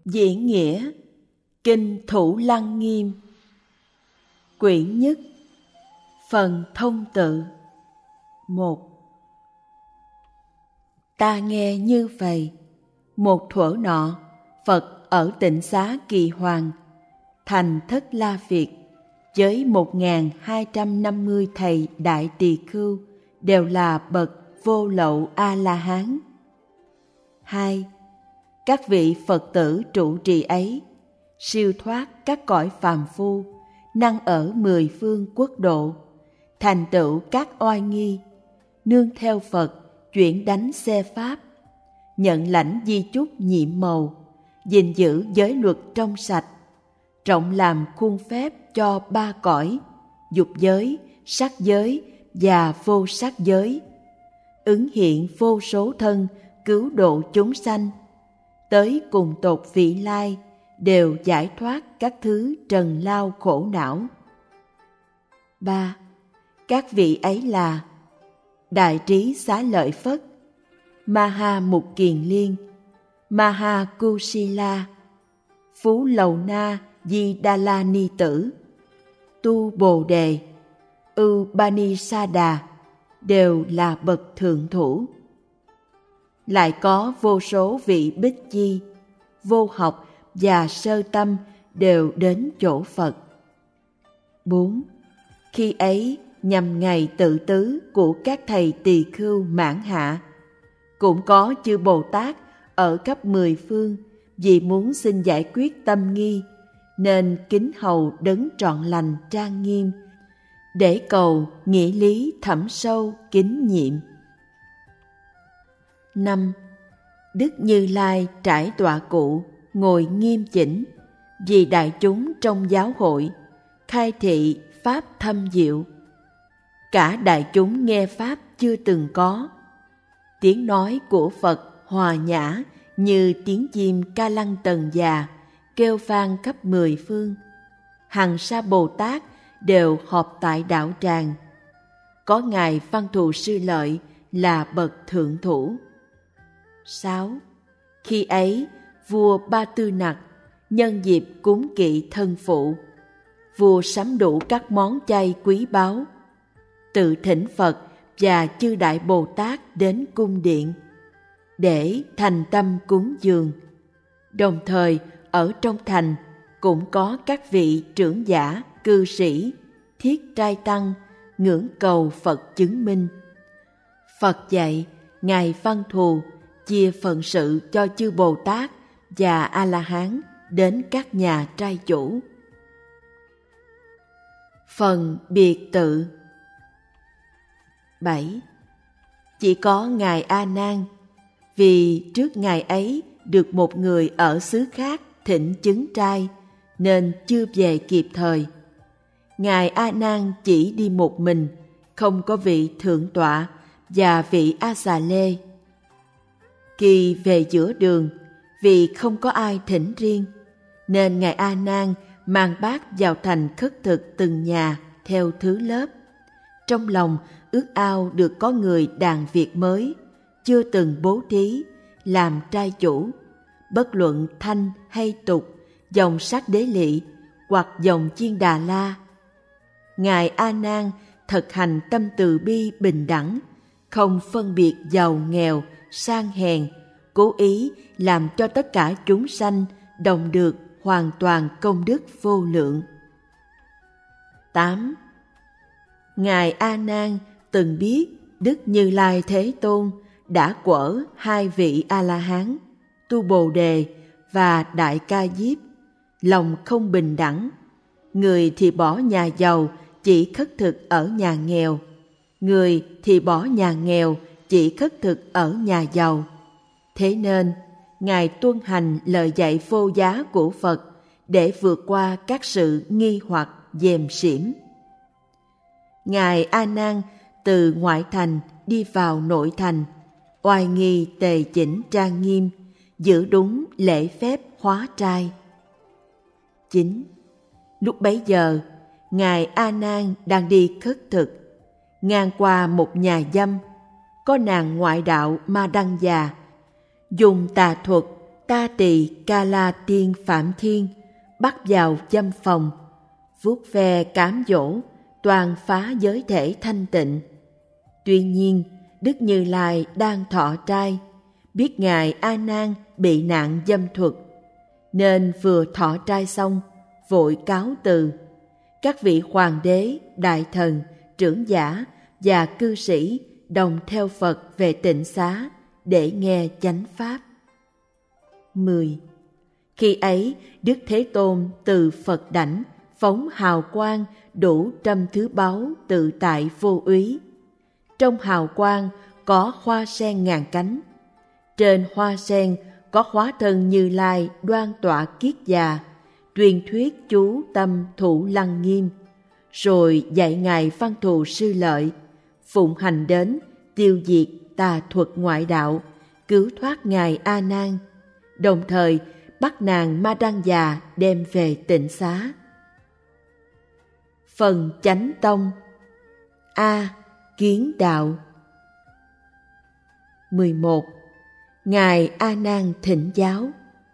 Diễn nghĩa Kinh Thủ Lăng Nghiêm. Quyển nhất. Phần thông tự. 1. Ta nghe như vậy: một thuở nọ, Phật ở tịnh xá Kỳ Hoàng, thành Thất La Việt, với 1250 thầy đại tỳ khưu, đều là bậc vô lậu A-la-hán. 2. Các vị Phật tử trụ trì ấy siêu thoát các cõi phàm phu, năng ở 10 phương quốc độ, thành tựu các oai nghi, nương theo Phật chuyển đánh xe pháp, nhận lãnh di chúc nhiệm màu, gìn giữ giới luật trong sạch, trọng làm khuôn phép cho 3 cõi: dục giới, sắc giới và vô sắc giới, ứng hiện vô số thân cứu độ chúng sanh, tới cùng tột vị lai, đều giải thoát các thứ trần lao khổ não. 3. Các vị ấy là Đại Trí Xá Lợi Phất, Maha Mục Kiền Liên, Maha Kusila, Phú Lầu Na Di Đà La Ni Tử, Tu Bồ Đề, Upanisada, đều là bậc thượng thủ. Lại có vô số vị Bích Chi, vô học và sơ tâm đều đến chỗ Phật. 4. Khi ấy nhằm ngày tự tứ của các thầy tỳ khưu mãn hạ, cũng có chư Bồ Tát ở khắp 10 phương, vì muốn xin giải quyết tâm nghi, nên kính hầu đấng trọn lành trang nghiêm, để cầu nghĩa lý thẳm sâu kính nhiệm. 5. Đức Như Lai trải tọa cụ, ngồi nghiêm chỉnh, vì đại chúng trong giáo hội, khai thị pháp thâm diệu. Cả đại chúng nghe pháp chưa từng có. Tiếng nói của Phật hòa nhã như tiếng chim ca lăng tần già, kêu vang khắp 10 phương. Hằng sa Bồ Tát đều họp tại đạo tràng. Có Ngài Văn Thù Sư Lợi là bậc thượng thủ. 6. Khi ấy, vua Ba Tư Nặc nhân dịp cúng kỵ thân phụ, vua sắm đủ các món chay quý báu, tự thỉnh Phật và chư Đại Bồ Tát đến cung điện để thành tâm cúng dường. Đồng thời ở trong thành cũng có các vị trưởng giả, cư sĩ, thiết trai tăng ngưỡng cầu Phật chứng minh. Phật dạy Ngài Văn Thù chia phận sự cho chư Bồ Tát và A-la-hán đến các nhà trai chủ. Phần biệt tự. 7. Chỉ có Ngài A Nan, vì trước Ngài ấy được một người ở xứ khác thỉnh chứng trai, nên chưa về kịp thời. Ngài A Nan chỉ đi một mình, không có vị thượng tọa và vị A Xà Lê. Khi về giữa đường, vì không có ai thỉnh riêng, nên Ngài A Nan mang bát vào thành khất thực từng nhà theo thứ lớp. Trong lòng ước ao được có người đàn việc mới, chưa từng bố thí, làm trai chủ, bất luận thanh hay tục, dòng Sắc Đế Lị hoặc dòng Chiên Đà La. Ngài A Nan thực hành tâm từ bi bình đẳng, không phân biệt giàu nghèo, sang hèn, cố ý làm cho tất cả chúng sanh đồng được hoàn toàn công đức vô lượng. 8. Ngài A Nan từng biết Đức Như Lai Thế Tôn đã quở 2 vị A-la-hán, Tu Bồ Đề và Đại Ca Diếp, lòng không bình đẳng. Người thì bỏ nhà giàu chỉ khất thực ở nhà nghèo, người thì bỏ nhà nghèo chỉ khất thực ở nhà giàu. Thế nên, Ngài tuân hành lời dạy vô giá của Phật để vượt qua các sự nghi hoặc dèm xỉm. Ngài A Nan từ ngoại thành đi vào nội thành, oai nghi tề chỉnh trang nghiêm, giữ đúng lễ phép hóa trai. 9. Lúc bấy giờ, Ngài A Nan đang đi khất thực, ngang qua một nhà dâm, có nàng ngoại đạo Ma Đăng già, dùng tà thuật Ta Tỳ Ca La Tiên Phạm Thiên bắt vào dâm phòng, vuốt ve cám dỗ, toàn phá giới thể thanh tịnh. Tuy nhiên, Đức Như Lai đang thọ trai, biết Ngài A Nan bị nạn dâm thuật, nên vừa thọ trai xong, vội cáo từ. Các vị hoàng đế, đại thần, trưởng giả và cư sĩ đồng theo Phật về Tịnh Xá để nghe chánh pháp. 10. Khi ấy, Đức Thế Tôn từ Phật đảnh phóng hào quang đủ trăm thứ báu tự tại vô úy. Trong hào quang có hoa sen ngàn cánh. Trên hoa sen có hóa thân Như Lai đoan tọa kiết già, truyền thuyết chú tâm thủ lăng nghiêm, rồi dạy Ngài Văn Thù Sư Lợi phụng hành đến tiêu diệt tà thuật ngoại đạo, cứu thoát Ngài A Nan, đồng thời bắt nàng Ma Đăng già đem về Tịnh Xá. Phần Chánh Tông. A. Kiến đạo. 11. Ngài A Nan thỉnh giáo.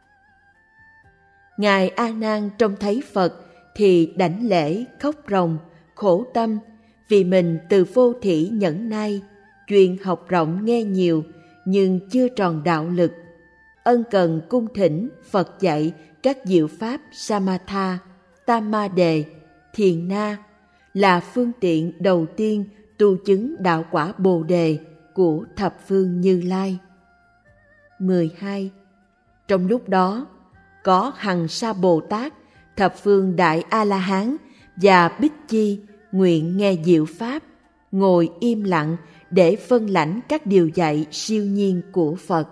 Ngài A Nan trông thấy Phật thì đảnh lễ khóc ròng, khổ tâm vì mình từ vô thỉ nhẫn nai, chuyên học rộng nghe nhiều nhưng chưa tròn đạo lực, ân cần cung thỉnh Phật dạy các diệu pháp Samatha, Tama Đề, Thiền Na là phương tiện đầu tiên tu chứng đạo quả Bồ Đề của thập phương Như Lai. 12. Trong lúc đó, có Hằng Sa Bồ Tát, thập phương Đại A-la-hán và Bích Chi nguyện nghe diệu pháp, ngồi im lặng để phân lãnh các điều dạy siêu nhiên của Phật.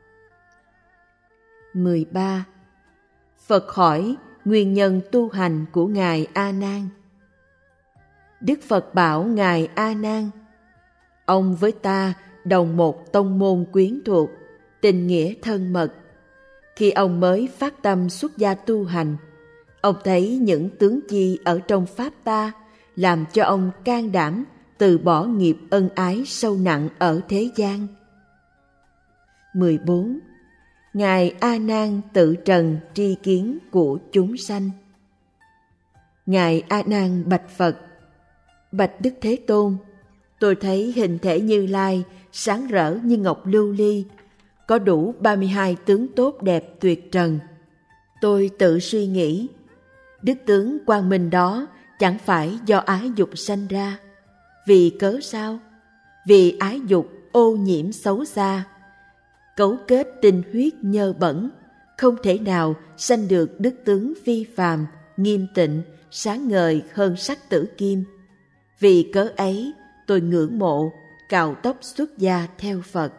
13. Phật hỏi nguyên nhân tu hành của Ngài A Nan. Đức Phật bảo Ngài A Nan: ông với ta đồng một tông môn quyến thuộc, tình nghĩa thân mật. Khi ông mới phát tâm xuất gia tu hành, ông thấy những tướng chi ở trong pháp ta làm cho ông can đảm từ bỏ nghiệp ân ái sâu nặng ở thế gian. 14. Ngài A Nan tự trần tri kiến của chúng sanh. Ngài A Nan bạch Phật: bạch Đức Thế Tôn, tôi thấy hình thể Như Lai sáng rỡ như ngọc lưu ly, có đủ 32 tướng tốt đẹp tuyệt trần. Tôi tự suy nghĩ, đức tướng quang minh đó chẳng phải do ái dục sanh ra. Vì cớ sao? Vì ái dục ô nhiễm xấu xa, cấu kết tinh huyết nhơ bẩn, không thể nào sanh được đức tướng phi phàm, nghiêm tịnh, sáng ngời hơn sắc tử kim. Vì cớ ấy, tôi ngưỡng mộ, cạo tóc xuất gia theo Phật.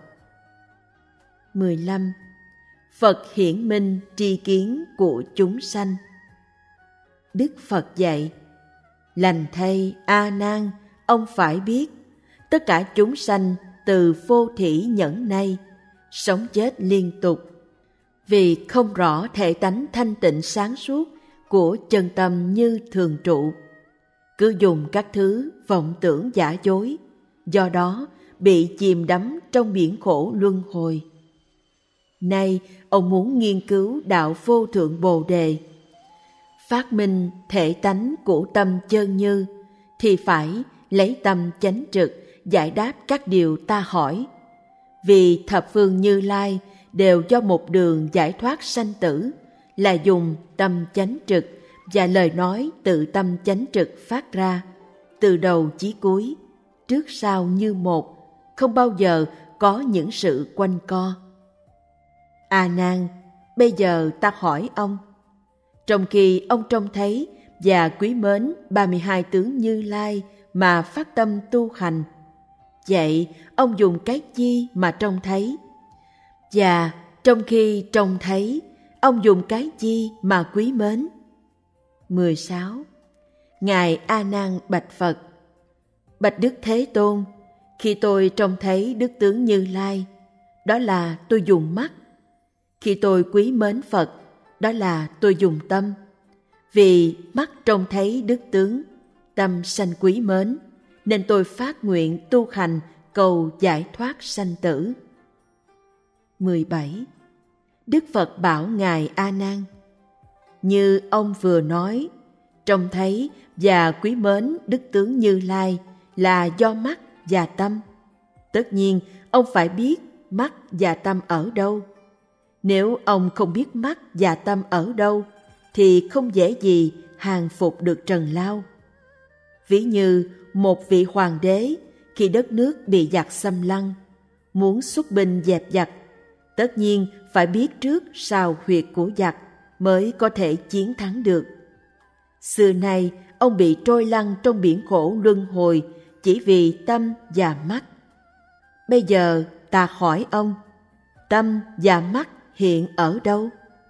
15. Phật hiển minh tri kiến của chúng sanh. Đức Phật dạy: lành thay A Nan, ông phải biết, tất cả chúng sanh từ vô thỉ nhẫn nay, sống chết liên tục, vì không rõ thể tánh thanh tịnh sáng suốt của chân tâm như thường trụ, cứ dùng các thứ vọng tưởng giả dối, do đó bị chìm đắm trong biển khổ luân hồi. Nay ông muốn nghiên cứu đạo vô thượng Bồ Đề, phát minh thể tánh của tâm chân như, thì phải lấy tâm chánh trực giải đáp các điều ta hỏi. Vì thập phương Như Lai đều do một đường giải thoát sanh tử, là dùng tâm chánh trực và lời nói tự tâm chánh trực phát ra, từ đầu chí cuối, trước sau như một, không bao giờ có những sự quanh co. A Nan, bây giờ ta hỏi ông, trong khi ông trông thấy và quý mến 32 tướng Như Lai mà phát tâm tu hành, vậy ông dùng cái chi mà trông thấy? Và trong khi trông thấy, ông dùng cái chi mà quý mến? 16. Ngài A Nan bạch Phật: bạch Đức Thế Tôn, khi tôi trông thấy đức tướng Như Lai, đó là tôi dùng mắt. Khi tôi quý mến Phật, đó là tôi dùng tâm. Vì mắt trông thấy đức tướng, tâm sanh quý mến, nên tôi phát nguyện tu hành cầu giải thoát sanh tử. 17. Đức Phật bảo Ngài A Nan: như ông vừa nói, trông thấy và quý mến Đức tướng Như Lai là do mắt và tâm. Tất nhiên, ông phải biết mắt và tâm ở đâu. Nếu ông không biết mắt và tâm ở đâu, thì không dễ gì hàng phục được trần lao. Ví như một vị hoàng đế khi đất nước bị giặc xâm lăng, muốn xuất binh dẹp giặc, tất nhiên phải biết trước sao huyệt của giặc mới có thể chiến thắng được. Xưa nay, ông bị trôi lăn trong biển khổ luân hồi chỉ vì tâm và mắt. Bây giờ ta hỏi ông, tâm và mắt hiện ở đâu?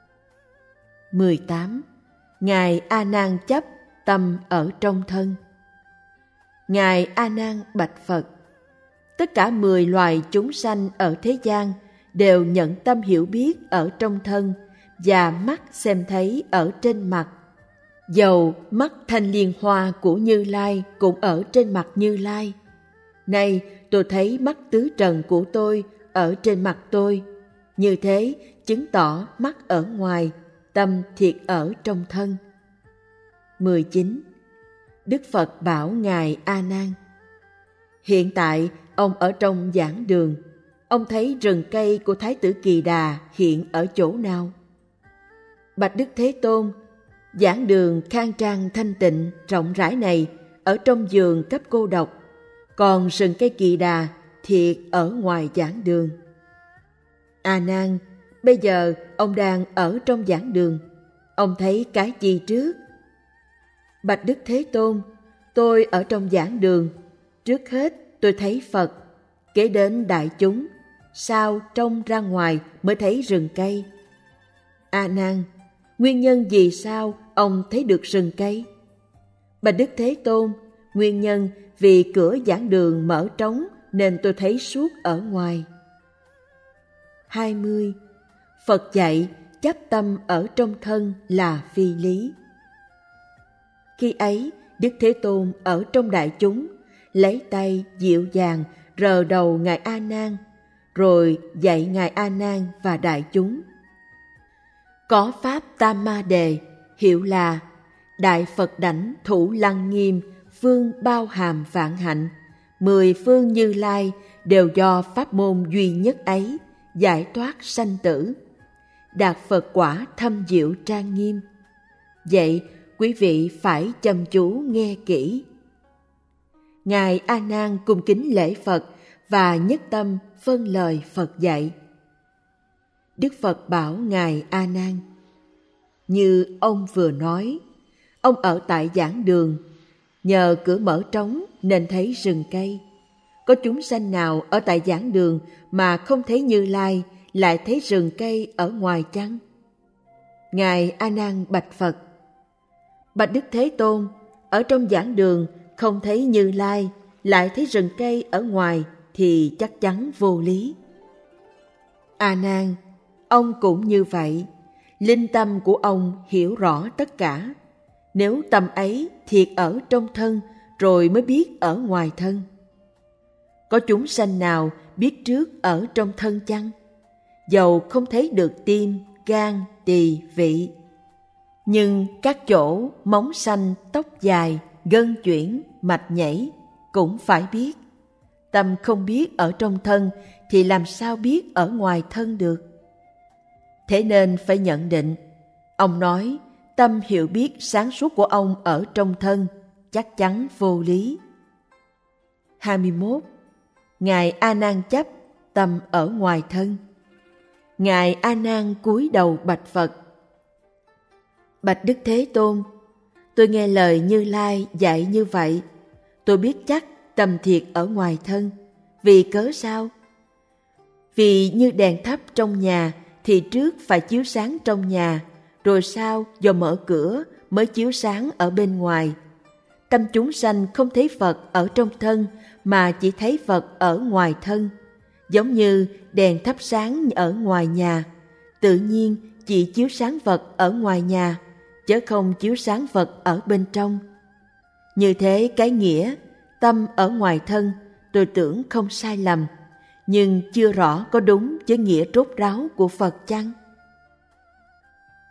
18. Ngài A Nan chấp tâm ở trong thân. Ngài A Nan bạch Phật: tất cả 10 loài chúng sanh ở thế gian đều nhận tâm hiểu biết ở trong thân và mắt xem thấy ở trên mặt. Dầu mắt thanh liên hoa của Như Lai cũng ở trên mặt Như Lai. Nay tôi thấy mắt tứ trần của tôi ở trên mặt tôi. Như thế chứng tỏ mắt ở ngoài, tâm thiệt ở trong thân. 19. Đức Phật bảo Ngài A Nan: hiện tại ông ở trong giảng đường, ông thấy rừng cây của Thái tử Kỳ Đà hiện ở chỗ nào? Bạch Đức Thế Tôn, giảng đường khang trang thanh tịnh rộng rãi này ở trong vườn cấp cô độc, còn rừng cây Kỳ Đà thiệt ở ngoài giảng đường. A Nan, bây giờ ông đang ở trong giảng đường, ông thấy cái gì trước? Bạch Đức Thế Tôn, tôi ở trong giảng đường, trước hết tôi thấy Phật, kế đến đại chúng, sau trông ra ngoài mới thấy rừng cây. A Nan, nguyên nhân vì sao ông thấy được rừng cây? Bạch Đức Thế Tôn, nguyên nhân vì cửa giảng đường mở trống nên tôi thấy suốt ở ngoài. 20. Phật dạy chấp tâm ở trong thân là phi lý. Khi ấy, Đức Thế Tôn ở trong đại chúng, lấy tay dịu dàng rờ đầu Ngài A Nan, rồi dạy Ngài A Nan và đại chúng. Có pháp Tam Ma Đề, hiệu là Đại Phật đảnh thủ lăng nghiêm, phương bao hàm vạn hạnh, 10 phương Như Lai đều do pháp môn duy nhất ấy giải thoát sanh tử, đạt Phật quả thâm diệu trang nghiêm. Vậy quý vị phải chăm chú nghe kỹ. Ngài A Nan cung kính lễ Phật và nhất tâm vâng lời Phật dạy. Đức Phật bảo Ngài A Nan: như ông vừa nói, ông ở tại giảng đường, nhờ cửa mở trống nên thấy rừng cây. Có chúng sanh nào ở tại giảng đường mà không thấy Như Lai, lại thấy rừng cây ở ngoài chăng? Ngài A Nan bạch Phật: bạch Đức Thế Tôn, ở trong giảng đường không thấy Như Lai, lại thấy rừng cây ở ngoài thì chắc chắn vô lý. A Nan, ông cũng như vậy. Linh tâm của ông hiểu rõ tất cả. Nếu tâm ấy thiệt ở trong thân rồi mới biết ở ngoài thân. Có chúng sanh nào biết trước ở trong thân chăng? Dầu không thấy được tim, gan, tỳ, vị, nhưng các chỗ móng xanh, tóc dài, gân chuyển, mạch nhảy cũng phải biết. Tâm không biết ở trong thân thì làm sao biết ở ngoài thân được? Thế nên phải nhận định, ông nói tâm hiểu biết sáng suốt của ông ở trong thân chắc chắn vô lý. 21. Ngài A Nan chấp tâm ở ngoài thân. Ngài A Nan cúi đầu bạch Phật: bạch Đức Thế Tôn, tôi nghe lời Như Lai dạy như vậy, tôi biết chắc tâm thiệt ở ngoài thân. Vì cớ sao? Vì như đèn thắp trong nhà thì trước phải chiếu sáng trong nhà, rồi sau do mở cửa mới chiếu sáng ở bên ngoài. Tâm chúng sanh không thấy Phật ở trong thân mà chỉ thấy Phật ở ngoài thân, giống như đèn thắp sáng ở ngoài nhà, tự nhiên chỉ chiếu sáng Phật ở ngoài nhà, chứ không chiếu sáng Phật ở bên trong. Như thế cái nghĩa tâm ở ngoài thân tôi tưởng không sai lầm, nhưng chưa rõ có đúng với nghĩa rốt ráo của Phật chăng?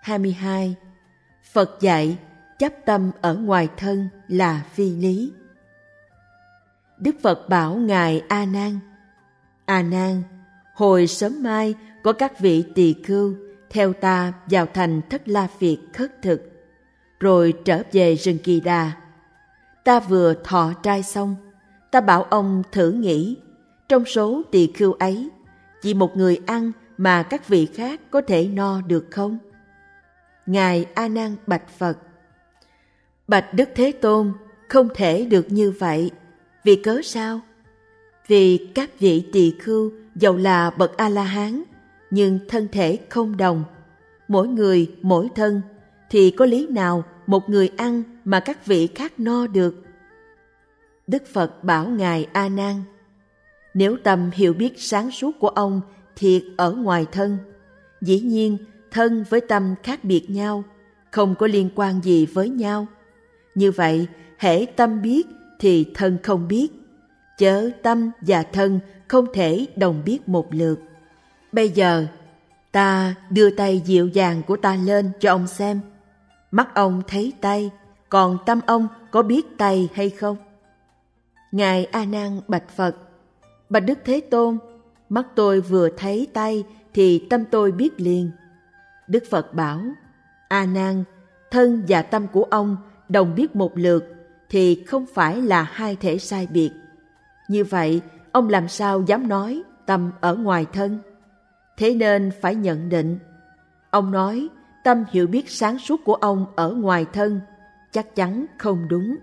22. Phật dạy chấp tâm ở ngoài thân là phi lý. Đức Phật bảo Ngài A Nan: A Nan, hồi sớm mai có các vị tỳ khưu theo ta vào thành Thất La Phiệt khất thực, rồi trở về rừng Kỳ Đà. Ta vừa thọ trai xong, ta bảo ông thử nghĩ, trong số tỳ khưu ấy, chỉ một người ăn mà các vị khác có thể no được không? Ngài A Nan bạch Phật: Bạch Đức Thế Tôn, không thể được như vậy. Vì cớ sao? Vì các vị tỳ khưu dầu là bậc A-la-hán, nhưng thân thể không đồng, mỗi người mỗi thân, thì có lý nào một người ăn mà các vị khác no được? Đức Phật bảo Ngài A Nan: Nếu tâm hiểu biết sáng suốt của ông thiệt ở ngoài thân, dĩ nhiên thân với tâm khác biệt nhau, không có liên quan gì với nhau. Như vậy, hễ tâm biết thì thân không biết, chớ tâm và thân không thể đồng biết một lượt. Bây giờ, ta đưa tay dịu dàng của ta lên cho ông xem. Mắt ông thấy tay, còn tâm ông có biết tay hay không? Ngài A Nan bạch Phật: Bạch Đức Thế Tôn, mắt tôi vừa thấy tay thì tâm tôi biết liền. Đức Phật bảo: A Nan, thân và tâm của ông đồng biết một lượt thì không phải là hai thể sai biệt. Như vậy, ông làm sao dám nói tâm ở ngoài thân? Thế nên phải nhận định. Ông nói tâm hiểu biết sáng suốt của ông ở ngoài thân, chắc chắn không đúng.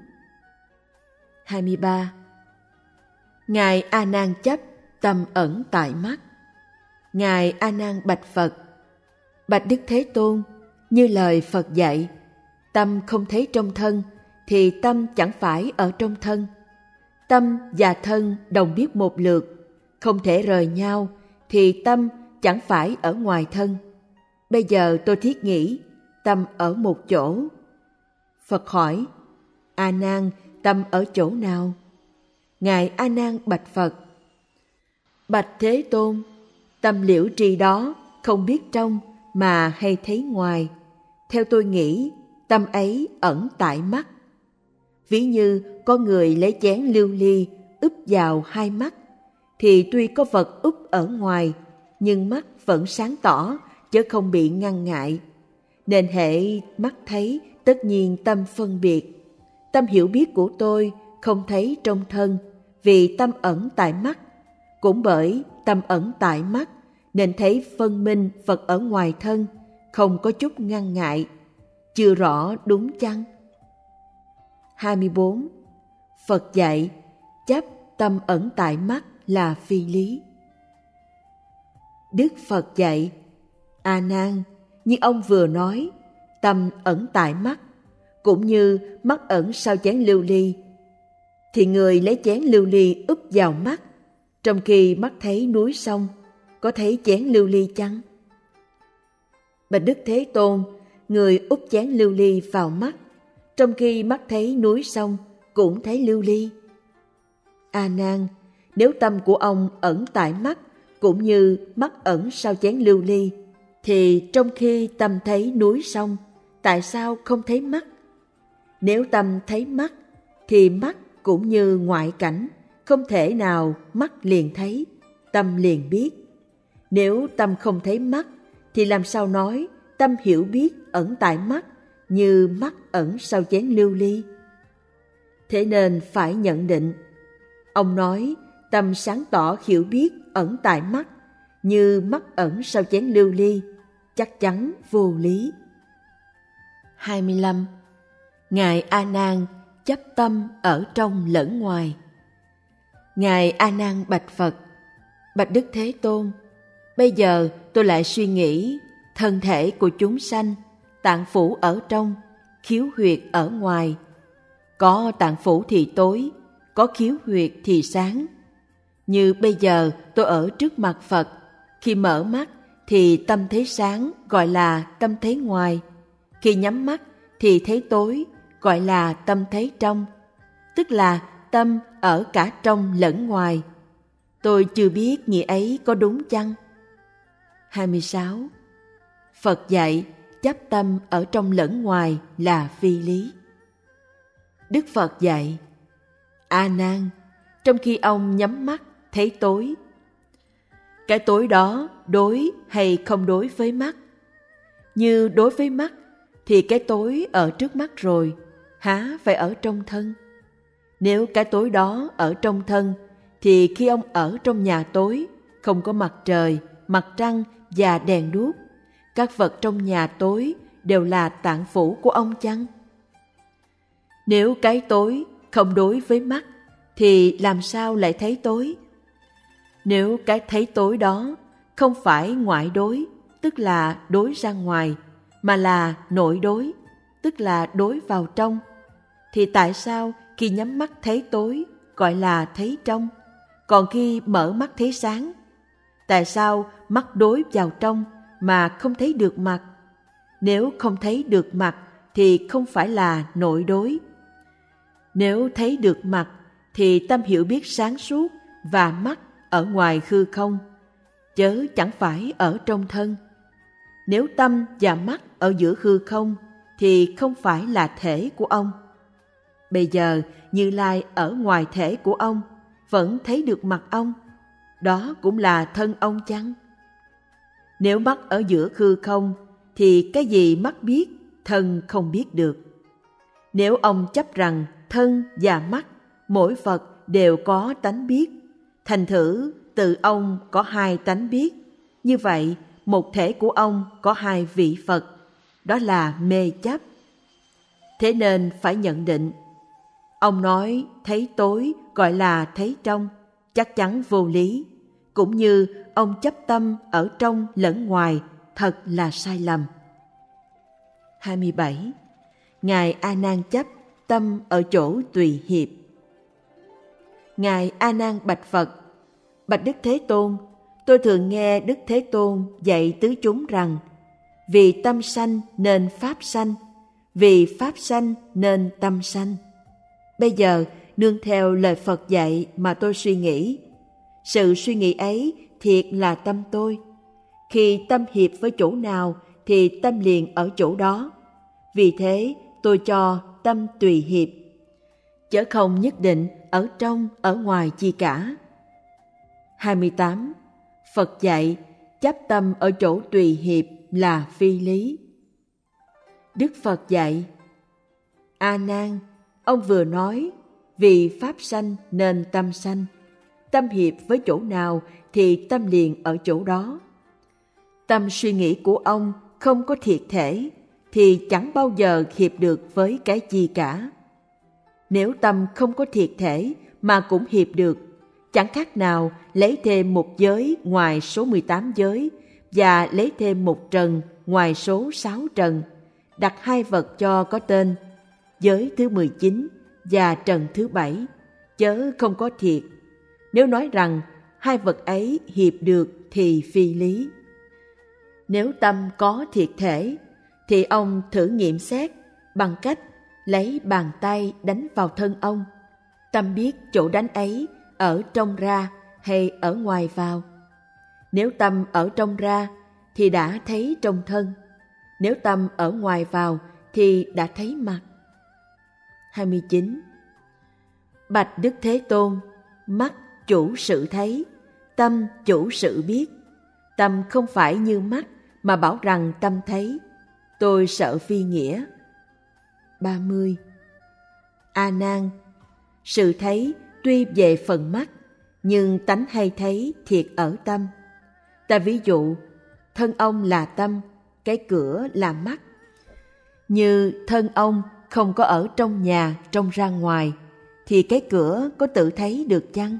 23. Ngài A Nan chấp tâm ẩn tại mắt. Ngài A Nan bạch Phật: Bạch Đức Thế Tôn, như lời Phật dạy, tâm không thấy trong thân thì tâm chẳng phải ở trong thân. Tâm và thân đồng biết một lượt, không thể rời nhau thì tâm chẳng phải ở ngoài thân. Bây giờ tôi thiết nghĩ tâm ở một chỗ. Phật hỏi: A Nan, tâm ở chỗ nào? Ngài A Nan bạch Phật: Bạch Thế Tôn, tâm liễu tri đó không biết trong mà hay thấy ngoài. Theo tôi nghĩ, tâm ấy ẩn tại mắt. Ví như có người lấy chén lưu ly úp vào hai mắt, thì tuy có vật úp ở ngoài, nhưng mắt vẫn sáng tỏ, chứ không bị ngăn ngại. Nên hễ mắt thấy, tất nhiên tâm phân biệt. Tâm hiểu biết của tôi không thấy trong thân, vì tâm ẩn tại mắt. Cũng bởi tâm ẩn tại mắt, nên thấy phân minh vật ở ngoài thân, không có chút ngăn ngại. Chưa rõ đúng chăng? 24. Phật dạy chấp tâm ẩn tại mắt là phi lý. Đức Phật dạy: A Nan, như ông vừa nói, tâm ẩn tại mắt, cũng như mắt ẩn sau chén lưu ly, thì người lấy chén lưu ly úp vào mắt, trong khi mắt thấy núi sông, có thấy chén lưu ly chăng? Bạch Đức Thế Tôn, người úp chén lưu ly vào mắt, trong khi mắt thấy núi sông, cũng thấy lưu ly. A Nan, nếu tâm của ông ẩn tại mắt, cũng như mắt ẩn sau chén lưu ly, thì trong khi tâm thấy núi sông, tại sao không thấy mắt? Nếu tâm thấy mắt, thì mắt cũng như ngoại cảnh, không thể nào mắt liền thấy, tâm liền biết. Nếu tâm không thấy mắt, thì làm sao nói tâm hiểu biết ẩn tại mắt như mắt ẩn sau chén lưu ly? Thế nên phải nhận định. Ông nói tâm sáng tỏ hiểu biết ẩn tại mắt như mắt ẩn sau chén lưu ly, chắc chắn vô lý. 25. Ngài A Nan chấp tâm ở trong lẫn ngoài. Ngài A Nan bạch Phật: Bạch Đức Thế Tôn, bây giờ tôi lại suy nghĩ thân thể của chúng sanh, tạng phủ ở trong, khiếu huyệt ở ngoài. Có tạng phủ thì tối, có khiếu huyệt thì sáng. Như bây giờ tôi ở trước mặt Phật, khi mở mắt thì tâm thấy sáng, gọi là tâm thấy ngoài. Khi nhắm mắt thì thấy tối, gọi là tâm thấy trong. Tức là tâm ở cả trong lẫn ngoài. Tôi chưa biết nghĩa ấy có đúng chăng? 26. Phật dạy chấp tâm ở trong lẫn ngoài là phi lý. Đức Phật dạy: A Nan, trong khi ông nhắm mắt thấy tối, cái tối đó đối hay không đối với mắt? Như đối với mắt thì cái tối ở trước mắt rồi, há phải ở trong thân? Nếu cái tối đó ở trong thân thì khi ông ở trong nhà tối, không có mặt trời, mặt trăng và đèn đuốc, các vật trong nhà tối đều là tạng phủ của ông chăng? Nếu cái tối không đối với mắt thì làm sao lại thấy tối? Nếu cái thấy tối đó không phải ngoại đối, tức là đối ra ngoài, mà là nội đối, tức là đối vào trong, thì tại sao khi nhắm mắt thấy tối gọi là thấy trong, còn khi mở mắt thấy sáng? Tại sao mắt đối vào trong mà không thấy được mặt? Nếu không thấy được mặt thì không phải là nội đối. Nếu thấy được mặt thì tâm hiểu biết sáng suốt và mắt ở ngoài hư không, chớ chẳng phải ở trong thân. Nếu tâm và mắt ở giữa hư không thì không phải là thể của ông. Bây giờ Như Lai ở ngoài thể của ông, vẫn thấy được mặt ông, đó cũng là thân ông chăng? Nếu mắt ở giữa hư không thì cái gì mắt biết, thân không biết được. Nếu ông chấp rằng thân và mắt mỗi Phật đều có tánh biết, thành thử tự ông có hai tánh biết, như vậy một thể của ông có hai vị Phật, đó là mê chấp. Thế nên phải nhận định, ông nói thấy tối gọi là thấy trong, chắc chắn vô lý, cũng như ông chấp tâm ở trong lẫn ngoài, thật là sai lầm. 27. Ngài A Nan chấp tâm ở chỗ tùy hiệp. Ngài A Nan bạch Phật: Bạch Đức Thế Tôn, tôi thường nghe Đức Thế Tôn dạy tứ chúng rằng: vì tâm sanh nên pháp sanh, vì pháp sanh nên tâm sanh. Bây giờ nương theo lời Phật dạy mà tôi suy nghĩ. Sự suy nghĩ ấy thiệt là tâm tôi. Khi tâm hiệp với chỗ nào thì tâm liền ở chỗ đó. Vì thế tôi cho tâm tùy hiệp, chớ không nhất định ở trong ở ngoài chi cả. 28. Phật dạy chấp tâm ở chỗ tùy hiệp là phi lý. Đức Phật dạy: A Nan, ông vừa nói vì pháp sanh nên tâm sanh, tâm hiệp với chỗ nào thì tâm liền ở chỗ đó. Tâm suy nghĩ của ông không có thiệt thể thì chẳng bao giờ hiệp được với cái chi cả. Nếu tâm không có thiệt thể mà cũng hiệp được, chẳng khác nào lấy thêm một giới ngoài số 18 giới và lấy thêm một trần ngoài số 6 trần, đặt hai vật cho có tên giới thứ 19 và trần thứ 7, chớ không có thiệt. Nếu nói rằng hai vật ấy hiệp được thì phi lý. Nếu tâm có thiệt thể thì ông thử nghiệm xét bằng cách lấy bàn tay đánh vào thân ông. Tâm biết chỗ đánh ấy ở trong ra hay ở ngoài vào. Nếu tâm ở trong ra thì đã thấy trong thân. Nếu tâm ở ngoài vào thì đã thấy mặt. 29. Bạch Đức Thế Tôn, mắt chủ sự thấy, tâm chủ sự biết. Tâm không phải như mắt mà bảo rằng tâm thấy. Tôi sợ phi nghĩa. 30. A Nan, sự thấy tuy về phần mắt, nhưng tánh hay thấy thiệt ở tâm. Ta ví dụ, thân ông là tâm, cái cửa là mắt. Như thân ông không có ở trong nhà, trong ra ngoài, thì cái cửa có tự thấy được chăng?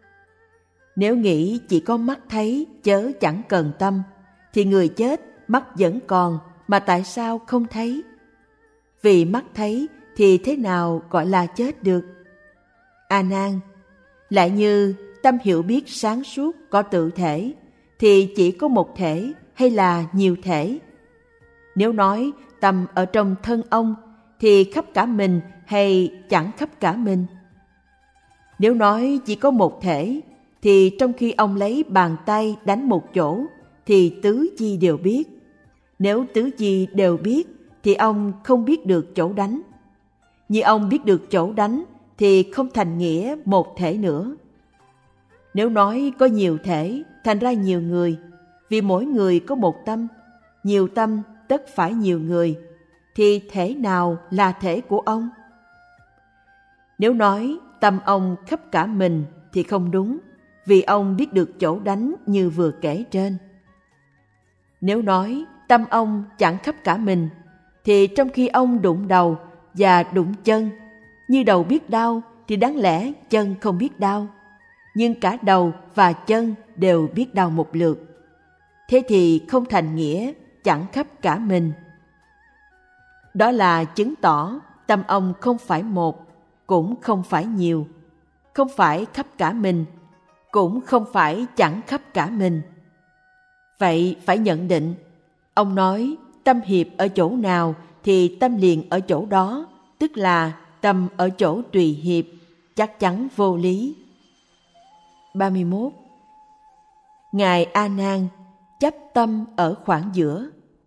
Nếu nghĩ chỉ có mắt thấy chớ chẳng cần tâm, thì người chết mắt vẫn còn, mà tại sao không thấy? Vì mắt thấy thì thế nào gọi là chết được? A Nan, lại như tâm hiểu biết sáng suốt có tự thể, thì chỉ có một thể hay là nhiều thể? Nếu nói tâm ở trong thân ông thì khắp cả mình hay chẳng khắp cả mình? Nếu nói chỉ có một thể thì trong khi ông lấy bàn tay đánh một chỗ thì tứ chi đều biết. Nếu tứ chi đều biết thì ông không biết được chỗ đánh. Như ông biết được chỗ đánh thì không thành nghĩa một thể nữa. Nếu nói có nhiều thể, thành ra nhiều người, vì mỗi người có một tâm, nhiều tâm tất phải nhiều người, thì thể nào là thể của ông? Nếu nói tâm ông khắp cả mình thì không đúng, vì ông biết được chỗ đánh như vừa kể trên. Nếu nói tâm ông chẳng khắp cả mình, thì trong khi ông đụng đầu và đụng chân, như đầu biết đau thì đáng lẽ chân không biết đau, nhưng cả đầu và chân đều biết đau một lượt. Thế thì không thành nghĩa chẳng khắp cả mình. Đó là chứng tỏ tâm ông không phải một, cũng không phải nhiều, không phải khắp cả mình, cũng không phải chẳng khắp cả mình. Vậy phải nhận định, ông nói tâm hiệp ở chỗ nào thì tâm liền ở chỗ đó, tức là tâm ở chỗ tùy hiệp, chắc chắn vô lý. 31. Ngài A Nan chấp tâm ở khoảng giữa.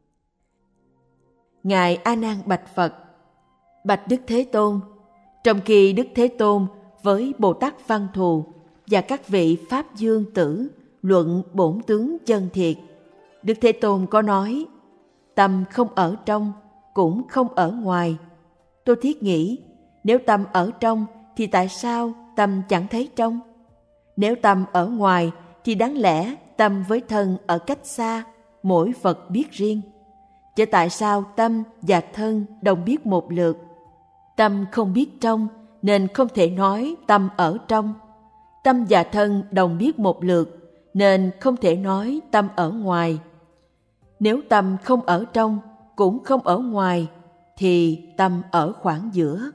Ngài A Nan bạch Phật: Bạch Đức Thế Tôn, trong khi Đức Thế Tôn với Bồ Tát Văn Thù và các vị Pháp Dương Tử luận bổn tướng chân thiệt, Đức Thế Tôn có nói: tâm không ở trong, cũng không ở ngoài. Tôi thiết nghĩ, nếu tâm ở trong thì tại sao tâm chẳng thấy trong? Nếu tâm ở ngoài thì đáng lẽ tâm với thân ở cách xa, mỗi Phật biết riêng. Chứ tại sao tâm và thân đồng biết một lượt? Tâm không biết trong nên không thể nói tâm ở trong. Tâm và thân đồng biết một lượt nên không thể nói tâm ở ngoài. Nếu tâm không ở trong cũng không ở ngoài thì tâm ở khoảng giữa.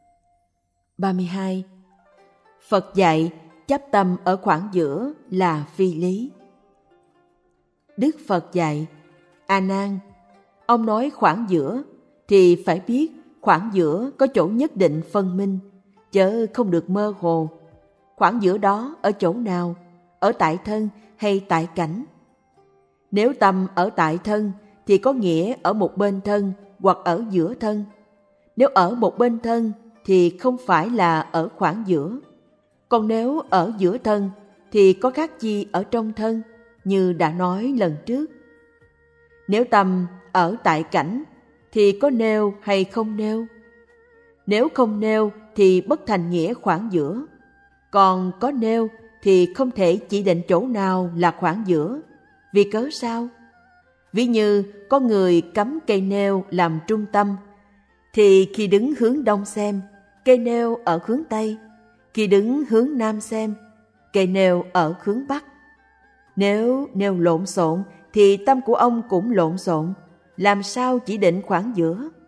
32. Phật dạy chấp tâm ở khoảng giữa là phi lý. Đức Phật dạy: A Nan, ông nói khoảng giữa thì phải biết khoảng giữa có chỗ nhất định phân minh, chớ không được mơ hồ. Khoảng giữa đó ở chỗ nào? Ở tại thân hay tại cảnh? Nếu tâm ở tại thân thì có nghĩa ở một bên thân hoặc ở giữa thân. Nếu ở một bên thân thì không phải là ở khoảng giữa. Còn nếu ở giữa thân thì có khác chi ở trong thân, như đã nói lần trước. Nếu tâm ở tại cảnh thì có nêu hay không nêu? Nếu không nêu thì bất thành nghĩa khoảng giữa. Còn có nêu thì không thể chỉ định chỗ nào là khoảng giữa. Vì cớ sao? Ví như có người cắm cây nêu làm trung tâm, thì khi đứng hướng đông xem, cây nêu ở hướng tây; khi đứng hướng nam xem, cây nêu ở hướng bắc. Nếu nêu lộn xộn thì tâm của ông cũng lộn xộn, làm sao chỉ định khoảng giữa?